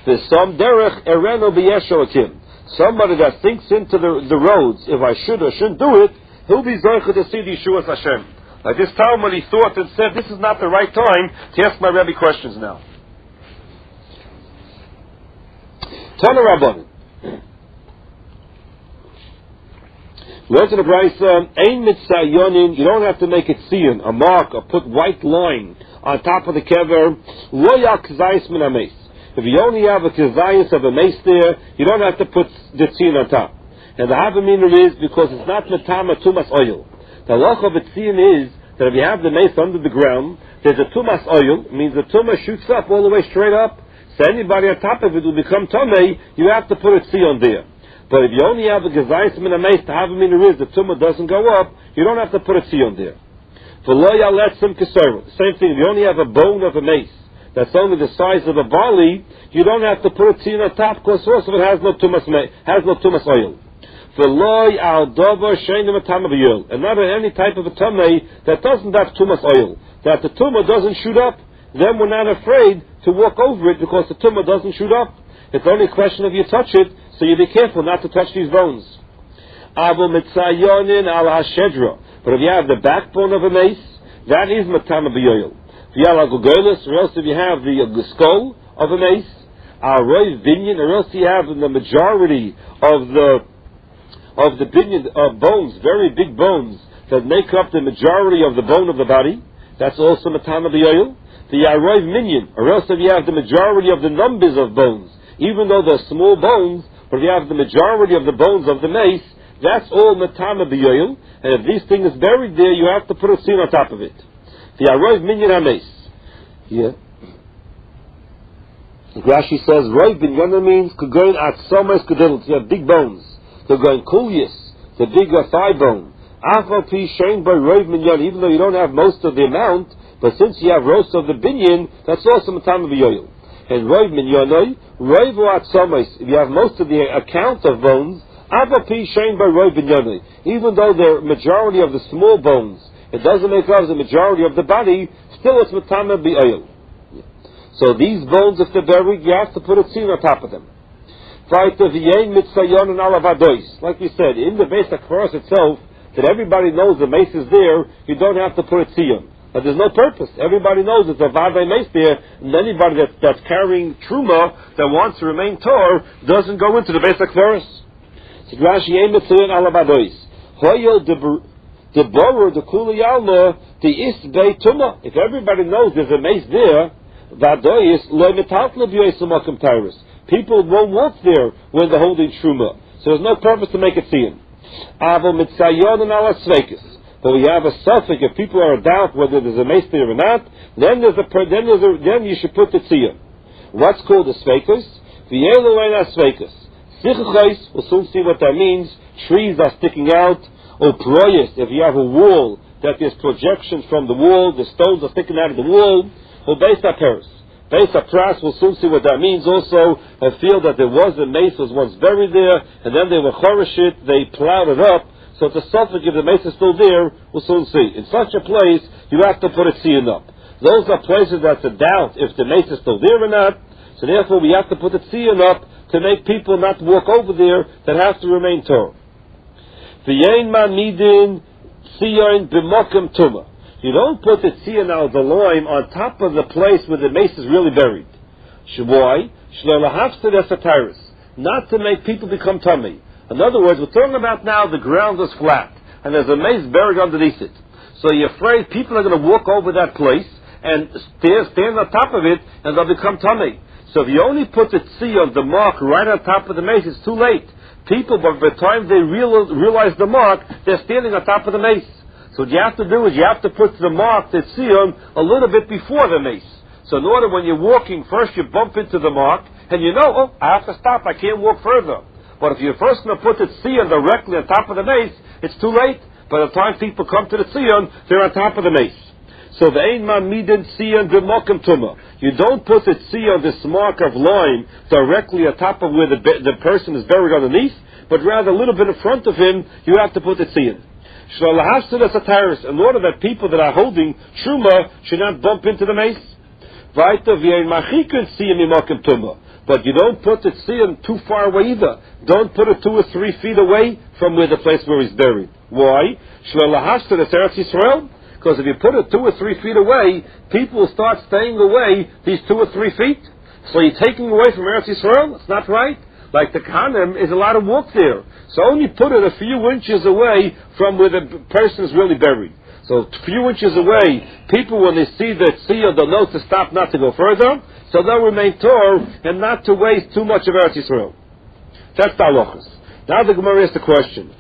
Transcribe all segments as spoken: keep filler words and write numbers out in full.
There's some derech ereno b'yeshoakim. Somebody that thinks into the, the roads, if I should or shouldn't do it, he'll be zoicha to see the Yeshuas Hashem. Like this time when he thought and said, this is not the right time to ask my Rebbe questions now. Tana Rabbanan. Learn to the Brisa, Ein mitzayonin, you don't have to make it tzion, a mark, or put white line on top of the kever. Lo yak zayis min ames. If you only have a kazayis of a mace there, you don't have to put the tzion on top. And the havamina is because it's not metama tumas oil. The halacha of a tzion is that if you have the mace under the ground, there's a tumas oil, means the tumah shoots up all the way straight up, so anybody on top of it will become tomei, you have to put a tzion there. But if you only have a gezayis min a mace, the havamina is the tumah doesn't go up, you don't have to put a tzion there. For lo yaletzim keserva, the same thing, if you only have a bone of a mace, that's only the size of a barley, you don't have to put a tzion on top, because also it has no tumas has no tumas oil. For loy al dover sheinim atama b'yol, and not any type of a tamei that doesn't have tumas oil, that the tumah doesn't shoot up, then we're not afraid to walk over it because the tumah doesn't shoot up. It's only a question of you touch it, so you be careful not to touch these bones. Avo mitzayonin al hashedra, but if you have the backbone of a mace, that is matama b'yol. If you have a gugolis, or else if you have the uh, skull of a mace, al roy vinyan, or else you have the majority of the of the binyan of bones, very big bones that make up the majority of the bone of the body, that's also matama b'yol. The yaroiv minyan, or else if you have the majority of the numbers of bones, even though they're small bones, but if you have the majority of the bones of the mace, that's all matama b'yol. And if this thing is buried there, you have to put a tzion on top of it. The yaroiv minyan ha-mace. Yeah. Rashi says, roiv binyan means kugoin atzomes kudel. You have big bones. They're going kulyas, the bigger thigh bone. Afal pi shein by roiv minyan, even though you don't have most of the amount, but since you have roast of the binyan, that's also matama b'yoyel. And roiv minyanoi, roiv atzomes, if you have most of the account of bones, afal pi shein by roiv minyanoi, even though they're majority of the small bones, it doesn't make up the majority of the body, still it's matama b'yoyel. So these bones, if they're buried, you have to put a tzion on top of them. Like we said, in the base of cross itself, that everybody knows the mace is there, you don't have to put a tzion. But there's no purpose. Everybody knows it's a vadai mace there, and anybody that, that's carrying truma that wants to remain tor doesn't go into the base of cross. If everybody knows there's a mace there, people won't walk there when they're holding truma. So there's no purpose to make a tzion. But we have a suffix. If people are in doubt whether there's a mace there or not, then there's a then there's a, then you should put the tzion. What's called a sveikus? V'yelu ein sveikus. Sichachos, we'll soon see what that means. Trees are sticking out. Or proyes, if you have a wall that there's projections from the wall, the stones are sticking out of the wall. Or beis haperes. Beis hapras, we'll soon see what that means. Also, a field that there was a mace was once buried there, and then they were chorish it, they plowed it up. So it's a suffix, if the mace is still there, we'll soon see. In such a place, you have to put a tzion up. Those are places that's a doubt if the mace is still there or not. So therefore, we have to put a tzion up to make people not walk over there that have to remain Torah. V'yein ma'midin tzion b'mokem tumah. You don't put the tzion al daloim on top of the place where the mace is really buried. Shvoy shlelahavsid esataris, not to make people become tummy. In other words, we're talking about now the ground is flat and there's a mace buried underneath it. So you're afraid people are going to walk over that place and stand, stand on top of it and they'll become tummy. So if you only put the tzion, the mark, right on top of the mace, it's too late. People, by the time they real, realize the mark, they're standing on top of the mace. So what you have to do is you have to put the mark, the tzion, a little bit before the mace. So in order when you're walking, first you bump into the mark, and you know, oh, I have to stop, I can't walk further. But if you're first going to put the tzion directly on top of the mace, it's too late. By the time people come to the tzion, they're on top of the mace. So the ein man midin tzion b'mokem tumah. You don't put the tzion, this mark of line, directly on top of where the, the person is buried underneath, but rather a little bit in front of him, you have to put the tzion. In order that people that are holding truma should not bump into the mace. But you don't put the tziyun too far away either. Don't put it two or three feet away from where the place where he's buried. Why? Because if you put it two or three feet away, people will start staying away these two or three feet. So you're taking away from Eretz Yisrael? It's not right. Like the Kahanim is a lot of walk there. So only put it a few inches away from where the person is really buried. So a few inches away, people when they see the tziyah, they'll know to stop, not to go further. So they'll remain Torah and not to waste too much of Eretz Yisrael. That's the halachas. Now the Gemara asks the question: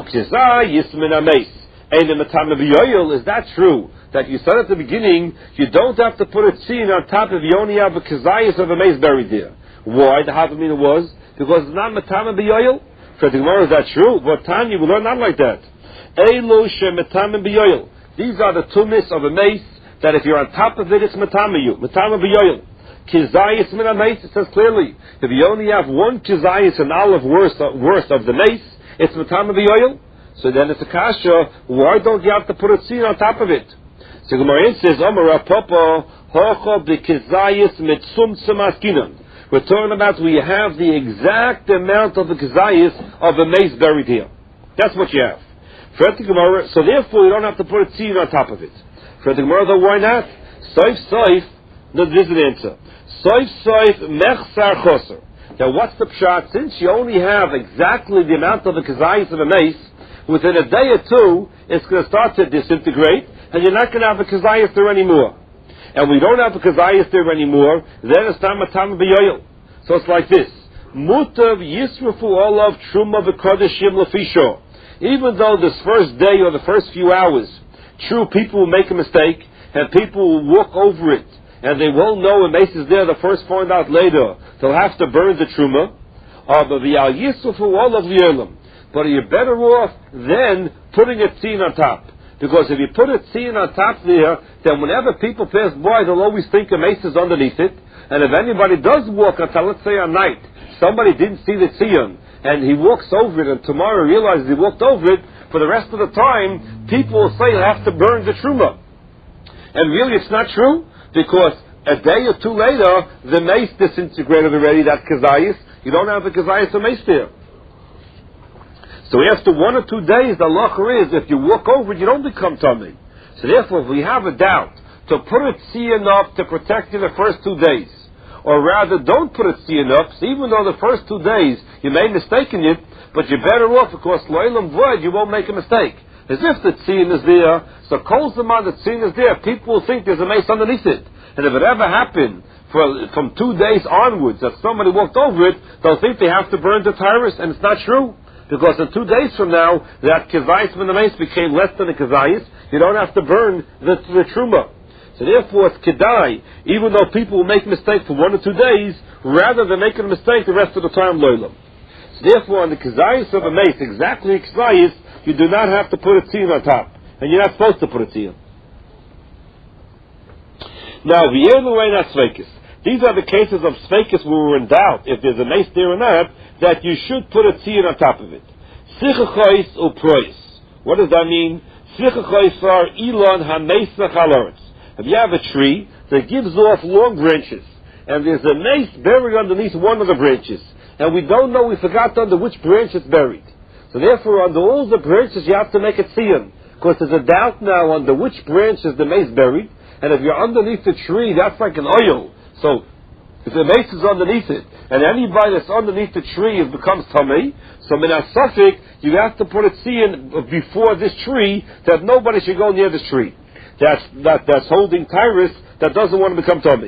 is that true? That you said at the beginning, you don't have to put a tziyun on top if you only have a kazayas of a mace buried there. Why? The Havamina was because it's not matama b'yoyel. So the Gemara, is that true? But Tanya, we learn not like that. Elo shemetama b'yoyel. These are the tumis of a mace that if you're on top of it, it's matama you. Matama b'yoyel. Kizayis min mace. It says clearly, if you only have one kizayis and olive worth worth of the mace, it's matama b'yoyel. So then it's a kasha. Why don't you have to put a tziyun on top of it? So Gemara says, Omar Papa Hocha b'Kizayis mitzumtzum askinan. We're talking about we have the exact amount of the Kizayis of a mace buried here. That's what you have. So therefore you don't have to put a tziyun on top of it. For the Gemara, though, why not? Soif soif. No, this is an answer. Soif soif mechsar choser. Now what's the pshat? Since you only have exactly the amount of the Kizayis of a mace, within a day or two, it's going to start to disintegrate, and you're not going to have a kazayas there anymore. And we don't have a kazayas there anymore, then it's not matama b'yoyel. So it's like this. Mutav yisrafu olav truma v'kodeshim lefisho. Even though this first day or the first few hours, true, people will make a mistake, and people will walk over it, and they won't know a mace is there, they'll first find out later, they'll have to burn the truma. But yisrafu olav li'olam. But you're better off than putting a tziyun on top. Because if you put a tziyun on top there, then whenever people pass by, they'll always think a mace is underneath it. And if anybody does walk until, let's say, at night, somebody didn't see the tziyun, and he walks over it, and tomorrow realizes he walked over it, for the rest of the time, people will say he'll have to burn the truma. And really it's not true, because a day or two later, the mace disintegrated already, that kazayis. You don't have the kazayis of mace there. So after one or two days, the halacha is, if you walk over it, you don't become tummy. So therefore, if we have a doubt, to put it tziyun enough to protect you the first two days, or rather, don't put it tziyun enough, so even though the first two days you made a mistake in it, but you're better off because lo'ilam void, you won't make a mistake. As if the tziyun is there, so kol zaman the tziyun is there, people will think there's a mace underneath it. And if it ever happened for, from two days onwards that somebody walked over it, they'll think they have to burn the tyrus, and it's not true. Because in two days from now, that kizayis from the mace became less than a kizayis, you don't have to burn the, the truma. So therefore, it's kedai, even though people will make mistakes for one or two days, rather than making a mistake the rest of the time, loilam. So therefore, on the kizayis of a mace, exactly kizayis, you do not have to put a tziyun on top. And you're not supposed to put a tziyun. Now, v'yeluein ha-svekis. These are the cases of svekis where we're in doubt, if there's a mace there or not, that you should put a tziyun on top of it. Sichachois uprois. What does that mean? Sichachois are ilon ha-meisach haloretz. If you have a tree that gives off long branches, and there's a mace buried underneath one of the branches, and we don't know, we forgot under which branch it's buried. So therefore, under all the branches, you have to make a tziyun, because there's a doubt now under which branch is the mace buried, and if you're underneath the tree, that's like an oil. So, if the mace is underneath it, and anybody that's underneath the tree is becomes tamei, so min ha-safek, you have to put a tziyun before this tree, that nobody should go near this tree. That's, that, that's holding tyrus, that doesn't want to become tamei.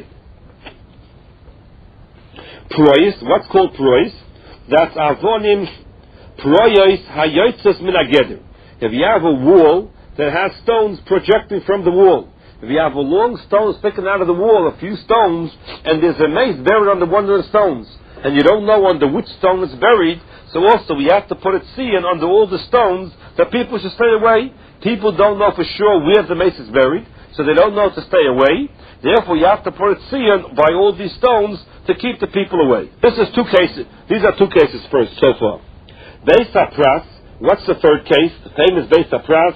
Prois, what's called prois? That's avonim prois hayotzes min hageder. If you have a wall that has stones projecting from the wall, if you have a long stone sticking out of the wall, a few stones, and there's a mace buried under one of the stones, and you don't know under which stone it's buried, so also we have to put a tziyun under all the stones that people should stay away. People don't know for sure where the mace is buried, so they don't know to stay away. Therefore, you have to put a tziyun by all these stones to keep the people away. This is two cases. These are two cases first so far. Beis HaPras. What's the third case? The famous Beis HaPras.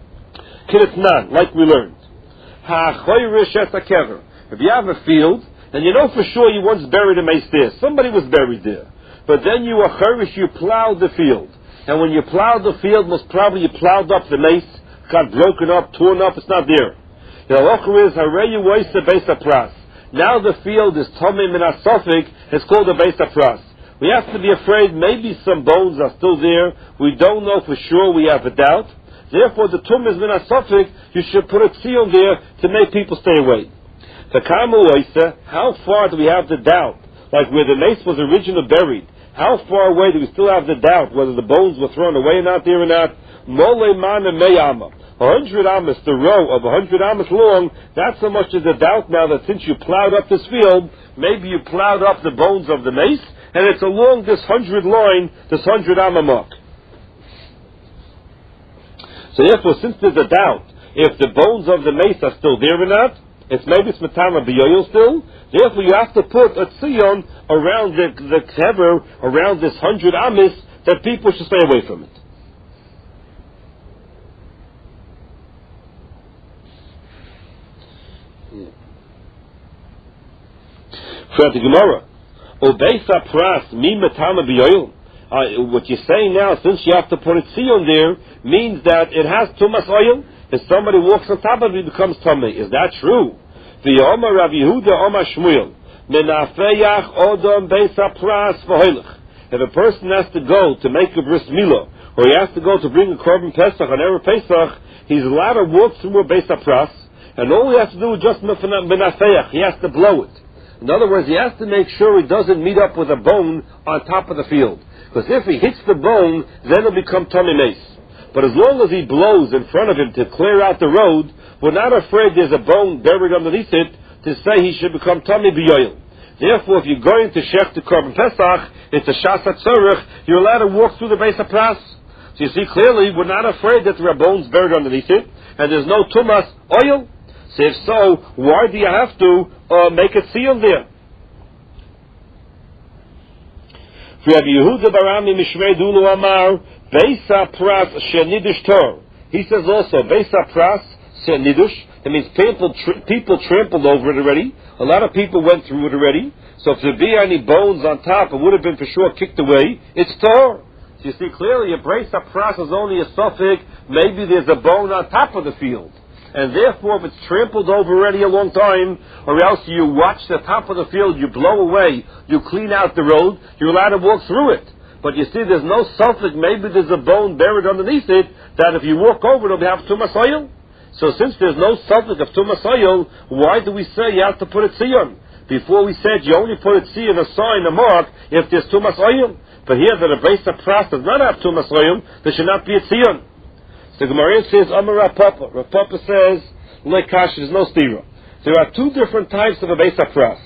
Kiritnan, like we learned. If you have a field and you know for sure you once buried a mace there. Somebody was buried there. But then you were cherish, you plowed the field. And when you plowed the field, most probably you plowed up the mace, got broken up, torn up, it's not there. The halacha is, Hareyu Waisa Beis HaPras. Now the field is Tomei Min HaSofik, it's called a Beis HaPras. We have to be afraid maybe some bones are still there. We don't know for sure, we have a doubt. Therefore, the Tum is Min HaSofik, you should put a tziyun there to make people stay away. The Kamu Waisa, how far do we have the doubt? Like where the mace was originally buried. How far away do we still have the doubt whether the bones were thrown away or not there or not? Mole mana meyama. A hundred amas, the row of a hundred amas long, not so much as a doubt now that since you plowed up this field, maybe you plowed up the bones of the mace, and it's along this hundred line, this hundred amma mark. So therefore, since there's a doubt, if the bones of the mace are still there or not, it's maybe it's matama b'yoyel still. Therefore, you have to put a tzion around the the kever, around this hundred amis, that people should stay away from it. For the Gemara, obeisa pras mi matama b'yoyel. What you're saying now, since you have to put a tzion there, means that it has tumas oil. If somebody walks on top of it, it becomes tummy. Is that true? The Omar Rav Yehuda Omar Shmuel Menafeyach Odom Beis HaPras V'Hoilech. If a person has to go to make a bris milah, or he has to go to bring a korban Pesach on Erev Pesach, he's allowed to walk through a Beis HaPras, and all he has to do is just menafeyach. He has to blow it. In other words, he has to make sure he doesn't meet up with a bone on top of the field. Because if he hits the bone, then it'll become tummy mace. But as long as he blows in front of him to clear out the road, we're not afraid there's a bone buried underneath it to say he should become tummy b'yoyel. Therefore, if you're going to shech the korban Pesach, it's a shas hatzorech, you're allowed to walk through the Beis HaPras. So you see clearly, we're not afraid that there are bones buried underneath it, and there's no tumas oil. So if so, why do you have to uh, make a tziyun there? Rabbi Yehuda Barami Mishrei Dulu Amar Beis HaPras Shenidush Tor. He says also Beis HaPras Shenidush. That means people tr- people trampled over it already. A lot of people went through it already. So if there be any bones on top, it would have been for sure kicked away. It's Tor. So you see clearly, a Beis HaPras is only a suffix. Maybe there's a bone on top of the field. And therefore, if it's trampled over already a long time, or else you watch the top of the field, you blow away, you clean out the road, you're allowed to walk through it. But you see, there's no suffix, maybe there's a bone buried underneath it, that if you walk over it, it'll have tumas oil. So since there's no suffix of tumas oil, why do we say you have to put a tzion? Before we said you only put a tzion, a sign, a mark, if there's tumas oil. But here that a Beis HaPras does not have tumas oil, there should not be a tzion. So Gemara says, Amar Rav Papa. Rav Papa says, Lekash, there's no stira. There are two different types of a Beis HaPras.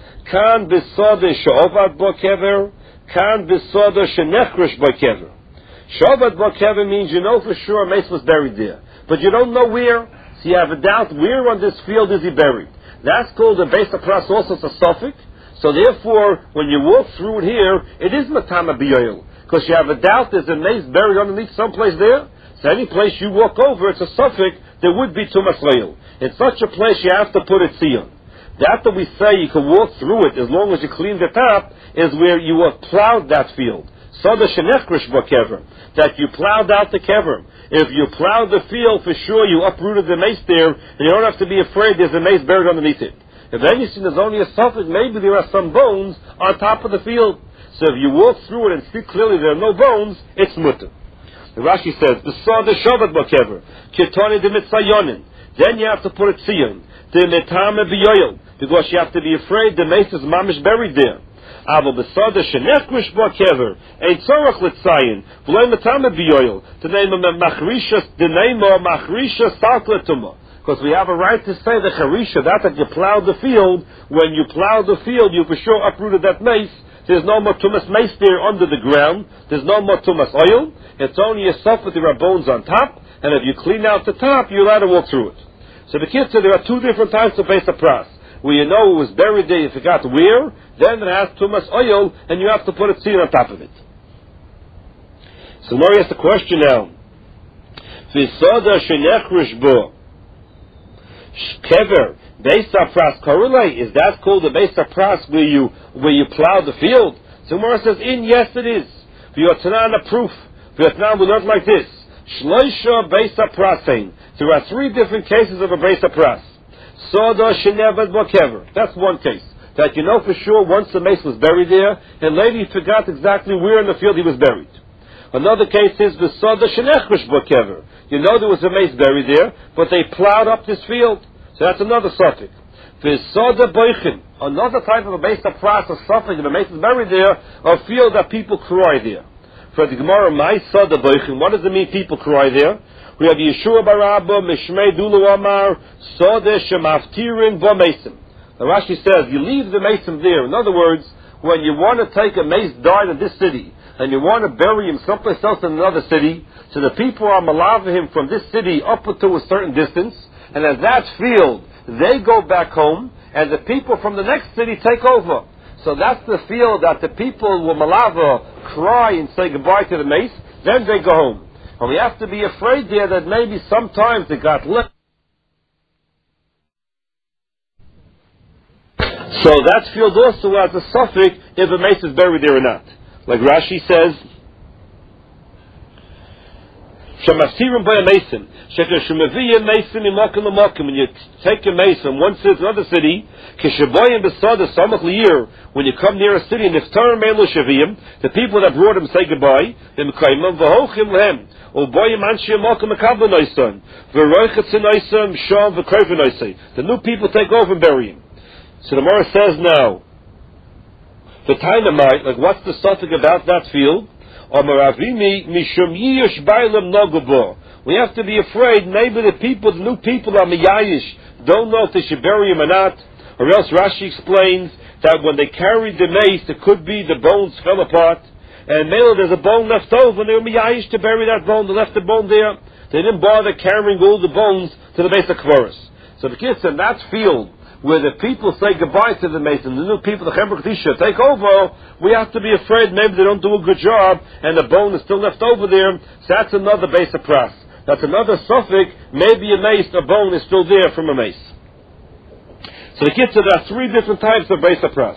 Kan b'soda she'ovad bo kever, kan b'soda she'nechresh bo kever. She'ovad bo kever means you know for sure a mace was buried there. But you don't know where, so you have a doubt where on this field is he buried. That's called a Beis HaPras, also it's a suffix. So therefore, when you walk through it here, it is matama b'yoyel. Because you have a doubt there's a mace buried underneath someplace there. So any place you walk over, it's a suffix, there would be tumas oil. In such a place, you have to put a tzion. That that we say you can walk through it as long as you clean the top is where you have plowed that field. Soda shenechrish bo kever, that you plowed out the kever. If you plowed the field, for sure you uprooted the mace there, and you don't have to be afraid there's a mace buried underneath it. If anything, there's only a suffix, maybe there are some bones on top of the field. So if you walk through it and see clearly there are no bones, it's mutter. The Rashi says, "B'soda shovat bokever, kitoni de mitzayonin." Then you have to put a tzion, the metame b'yoyel, because you have to be afraid the mace is mamish buried there. Avo b'soda shenechrish bokever, ein tzorach l'tzayin, v'loy metame b'yoyel. The name of machrisha, the name of machrisha salkletuma. Because we have a right to say the charisha, that that you plowed the field. When you plowed the field, you for sure uprooted that mace. There's no more tumas mace there under the ground. There's no more tumas oil. It's only a suffix, there are bones on top. And if you clean out the top, you're allowed to walk through it. So the kids say there are two different types of Beis HaPras. Where you know it was buried there, you forgot where. Then it has tumas oil, and you have to put a tzion on top of it. So Mori asks the question now. V'soda shenechrish bo. Kever, Beis HaPras Korulei, is that called the Beis HaPras where you, where you plow the field? So Gemara says, in, yes it is. V'yotanan a proof. V'yotanan we learned like this. Shloisha Beis HaPrasein. There are three different cases of a Beis HaPras. Soda Shenevad Bokever. That's one case. That you know for sure once the mace was buried there, and later he forgot exactly where in the field he was buried. Another case is the Soda Shenechrish Bokever. You know there was a mace buried there, but they plowed up this field. So that's another suffix. The Soda Boichin. Another type of a Beis HaPras, a suffix, if a mace is buried there, a field that people cry there. For the Gemara, my Soda Boichin, what does it mean people cry there? We have Yeshua Barabba, Mishmei Dulu Amar, Soda Shemaftirin Bo Mason. The Rashi says, you leave the mason there. In other words, when you want to take a mace died in this city, and you want to bury him someplace else in another city, so the people are malava him from this city up to a certain distance, and at that field, they go back home, and the people from the next city take over. So that's the field that the people will malava, cry and say goodbye to the mace, then they go home. And we have to be afraid there that maybe sometimes it got left. So that field also has a suffix if a mace is buried there or not. Like Rashi says, Shemaftirim by a mason. Shekashemaviya mason imakim imakim. When you take a mace from one city to another city, Keshaboyim besada samach liyir. When you come near a city, niftarim meilu shaviyim, the people that brought him say goodbye. V'mekaimam v'hochim lehem. Uboyim anshi imakim mekabel noisan. V'roichetz noisan sham v'krayvin noisay. The new people take over and bury him. So the Gemara says now, the dynamite, like what's the suffix about that field? We have to be afraid maybe the people, the new people are miyayish, don't know if they should bury him or not. Or else Rashi explains that when they carried the mace, it could be the bones fell apart, and maybe there's a bone left over, and they were miyayish to bury that bone, they left the bone there. They didn't bother carrying all the bones to the base of Kvaris. So the kids in that field, where the people say goodbye to the mason, the new people, the Chemra Kedisha, take over, we have to be afraid maybe they don't do a good job, and the bone is still left over there, so that's another Beis HaPras. That's another suffix, maybe a mace, a bone is still there from a mace. So the kids said there are three different types of Beis HaPras.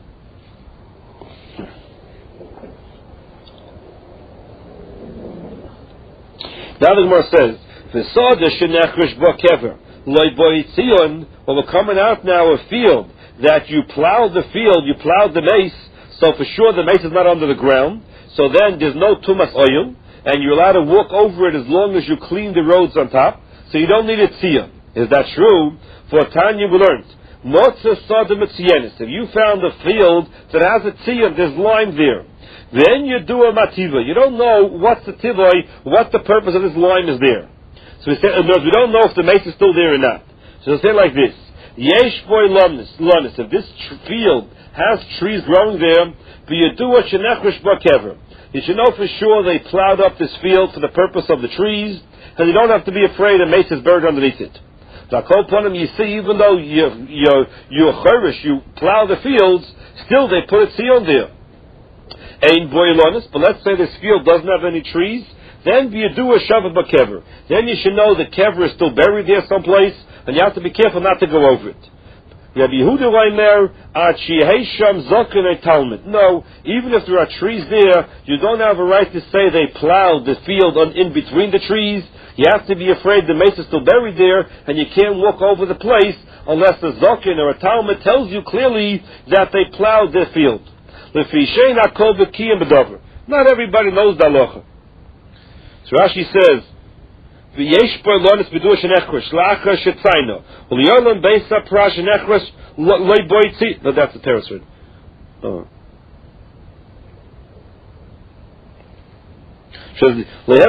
Now the Gemara says, V'soda shenechrish bo kever. When we're coming out now a field that you plowed the field, you plowed the mace, so for sure the mace is not under the ground, so then there's no tumas oil, and you're allowed to walk over it as long as you clean the roads on top, so you don't need a tziyah. Is that true? For Tanya we learned, if you found a field that has a tziyah, there's lime there, then you do a mativa. You don't know what's the tivoi, what the purpose of this lime is there. So we say, we don't know if the mace is still there or not. So they say like this: Yesh boy lunis, lunis. If this tr- field has trees growing there, but you do a shenechrish bakever, you should know for sure they plowed up this field for the purpose of the trees, and you don't have to be afraid a mace is buried underneath it. So upon them, you see, even though you you you cherish, you plow the fields, still they put a seal there. Ein boy lunis. But let's say this field doesn't have any trees. Then you do a shavat bakever. Then you should know the kever is still buried there someplace, and you have to be careful not to go over it. Rabbi Yehuda Reimer, Ad Shehesham Zoken Talmud. No, even if there are trees there, you don't have a right to say they plowed the field on, in between the trees. You have to be afraid the mace is still buried there, and you can't walk over the place unless the Zoken or a Talmud tells you clearly that they plowed their field. Not everybody knows the halacha. So Rashi says, "V'yesh bo lonis b'du shenechrish la'achar shetzayno u'liyolam beis ha'pras shenechrish loy boitzi." No, that's the terrace word. Oh. In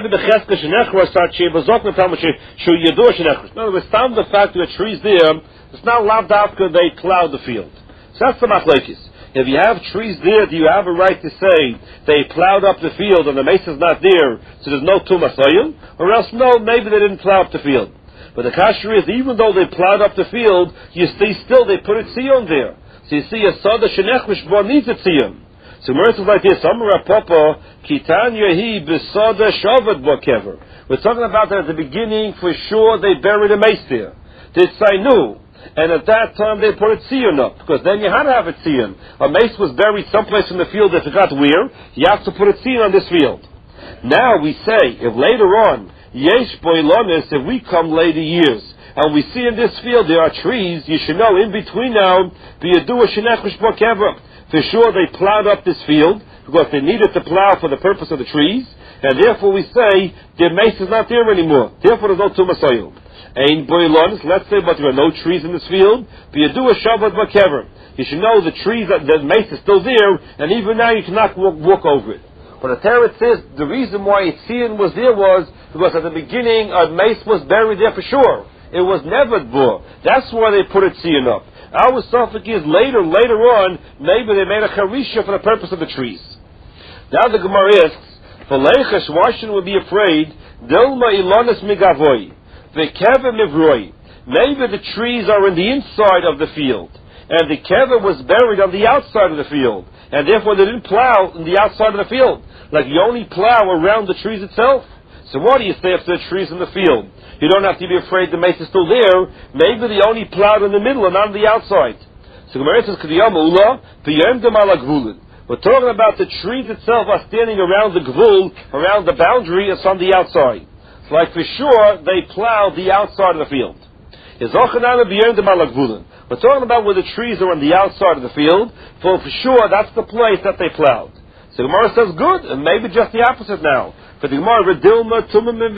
other words, found the fact that trees there, it's not lavdafka they plowed the field. So that's the machlekes. If you have trees there, do you have a right to say they plowed up the field and the mace is not there, so there's no tumas oil? Or else, no, maybe they didn't plow up the field. But the kasher is, even though they plowed up the field, you see still they put a tzion there. So you see a soda shenechmish bo needs a tzion. So Mertz is like this, Amar Papa, Kitan Yehi b'soda shavat bo kever. We're talking about that at the beginning, for sure they buried a mace there. Did Sainu. And at that time they put a tzion up, because then you had to have a tzion. A mace was buried someplace in the field that forgot where, you have to put a tzion on this field. Now we say, if later on, yesh boilonis, if we come later years, and we see in this field there are trees, you should know in between now, for sure they plowed up this field, because they needed to plow for the purpose of the trees, and therefore we say, the mace is not there anymore. Therefore there's no tumas oil. Ein boilonis, let's say, but there are no trees in this field. You should know the trees, that the mace is still there, and even now you cannot walk, walk over it. But the Torah says the reason why Tzion was there was because at the beginning a mace was buried there for sure. It was never bur. That's why they put a Tzion up. Our suffix is later, later on, maybe they made a charisha for the purpose of the trees. Now the Gemara asks, for Leichesh, why shouldn't we be afraid? Dilma ilonis migavoy. Maybe the trees are in the inside of the field, and the kever was buried on the outside of the field, and therefore they didn't plow in the outside of the field. Like you only plow around the trees itself. So why do you stay after the trees in the field? You don't have to be afraid the mace is still there. Maybe they only plowed in the middle and not on the outside. So Gemara says, we're talking about the trees itself are standing around the gvul, around the boundary, it's on the outside. Like for sure, they plowed the outside of the field. We're talking about where the trees are on the outside of the field, for for sure that's the place that they plowed. So the Gemara says, good, and maybe just the opposite now. For the Gemara,